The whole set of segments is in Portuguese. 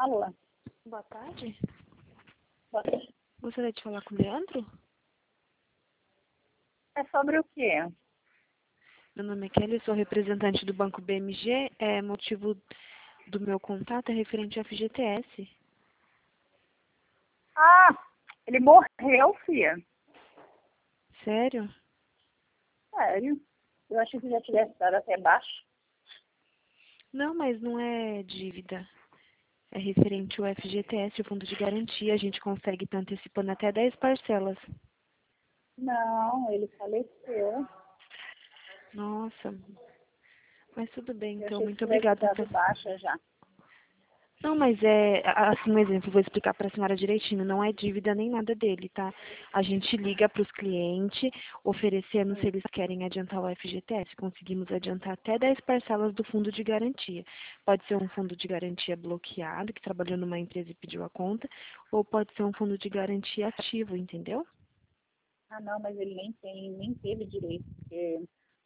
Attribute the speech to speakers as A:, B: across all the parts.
A: Fala.
B: Boa tarde.
A: Boa tarde.
B: Gostaria de falar com o Leandro?
A: É sobre o quê?
B: Meu nome é Kelly, sou representante do Banco BMG. Motivo do meu contato é referente ao FGTS.
A: Ah, ele morreu, filha.
B: Sério?
A: Sério. Eu achei que já tivesse dado até baixo.
B: Não, mas não é dívida. É referente ao FGTS, o Fundo de Garantia. A gente consegue estar antecipando até 10 parcelas.
A: Não, ele faleceu.
B: Nossa. Mas tudo bem,
A: Eu
B: então.
A: achei que
B: Muito
A: tivesse
B: obrigada.
A: dado baixa já.
B: Não, mas assim, um exemplo, vou explicar para a senhora direitinho, não é dívida nem nada dele, tá? A gente liga para os clientes, oferecendo se eles querem adiantar o FGTS. Conseguimos adiantar até 10 parcelas do fundo de garantia. Pode ser um fundo de garantia bloqueado, que trabalhou numa empresa e pediu a conta, ou pode ser um fundo de garantia ativo, entendeu?
A: Ah, não, mas ele nem teve direito, porque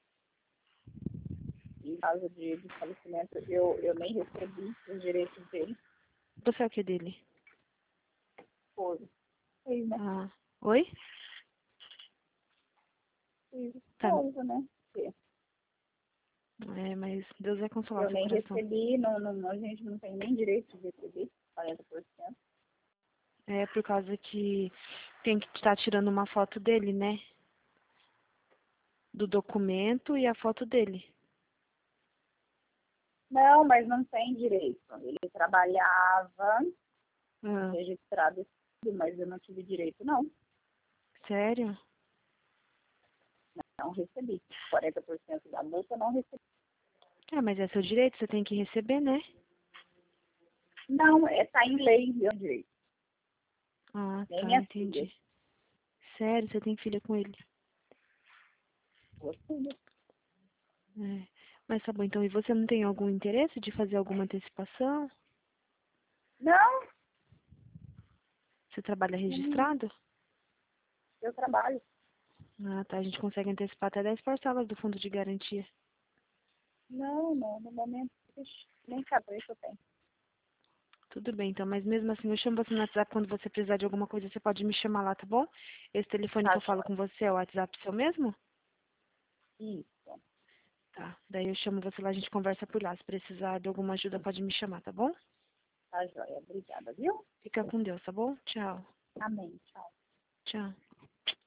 A: em caso de falecimento eu nem recebi os direitos dele.
B: Você é o que dele?
A: Foi. Foi, né?
B: Ah, oi?
A: Foi
B: Tá.
A: coisa, né? Porque
B: Mas Deus vai consolar
A: eu
B: seu
A: nem
B: coração.
A: recebi, a gente não tem nem direito de receber 40%.
B: É por causa que tem que estar tirando uma foto dele, né? Do documento e a foto dele.
A: Não, mas não tem direito. Ele trabalhava
B: Ah,
A: registrado, e tudo, mas eu não tive direito, não.
B: sério?
A: Não recebi. 40% da multa eu não recebi.
B: Ah, mas é seu direito, você tem que receber, né?
A: Não, tá em lei, meu direito.
B: Ah,
A: Nem
B: tá,
A: minha filha.
B: entendi. Sério, você tem filha com ele?
A: Sua filha.
B: É. Mas tá bom, então, e você não tem algum interesse de fazer alguma antecipação?
A: Não,
B: Você trabalha
A: não,
B: registrado?
A: eu trabalho.
B: Ah, tá, a gente consegue antecipar até 10 parcelas do fundo de garantia.
A: Não, no momento, nem cabeça eu tenho.
B: Tudo bem, então, mas mesmo assim, eu chamo você no WhatsApp quando você precisar de alguma coisa, você pode me chamar lá, tá bom? Esse telefone que
A: Tá,
B: eu falo
A: joia.
B: com você é o WhatsApp seu mesmo?
A: Isso.
B: Tá, daí eu chamo você lá, a gente conversa por lá. Se precisar de alguma ajuda, pode me chamar, tá bom?
A: Tá, joia. Obrigada, viu?
B: Fica com Deus, tá bom? Tchau.
A: Amém. Tchau.
B: Tchau.